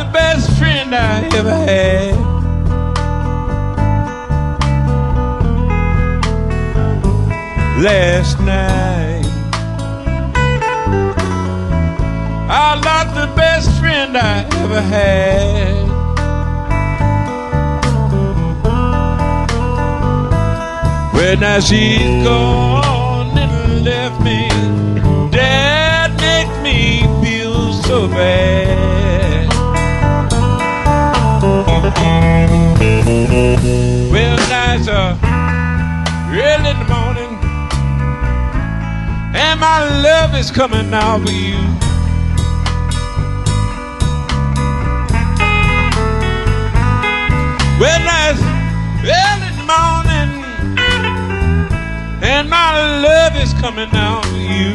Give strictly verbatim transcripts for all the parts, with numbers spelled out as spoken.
the best friend I ever had. Last night I lost the best friend I ever had. Well, now she's gone and left me. That makes me feel so bad. Well, now it's uh, early in the morning, and my love is coming out for you. Well, now it's early in the morning, and my love is coming out for you.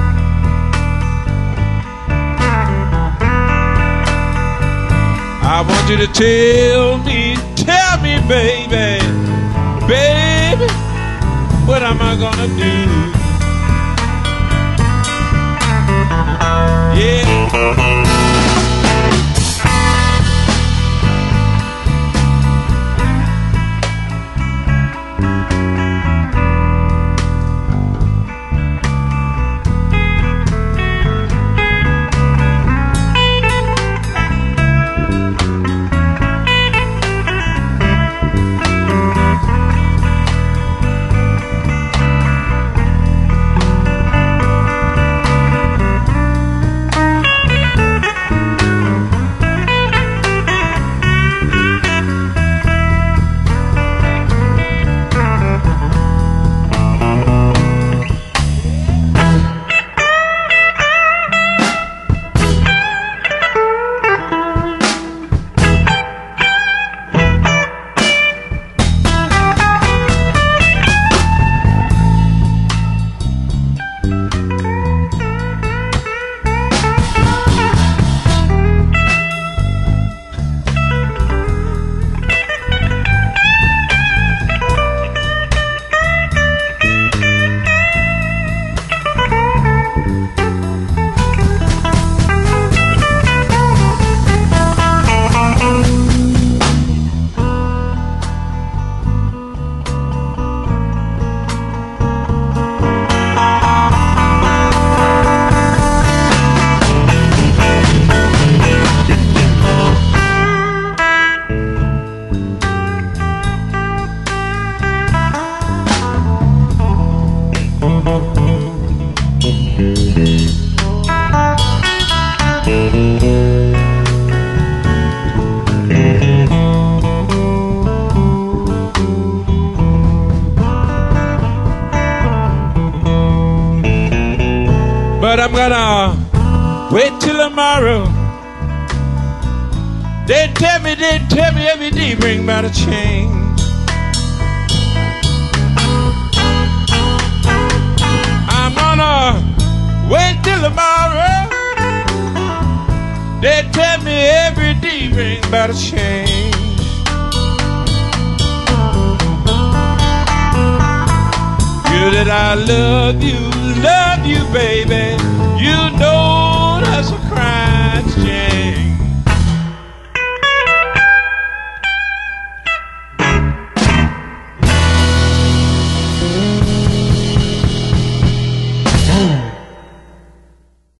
I want you to tell me, tell me, baby, baby, what am I gonna do? Yeah. But I'm gonna wait till tomorrow. They tell me, they tell me every day bring about a change. I'm gonna wait till tomorrow. They tell me every day bring about a change. You that I love you, love you, baby. You know that's a crying shame.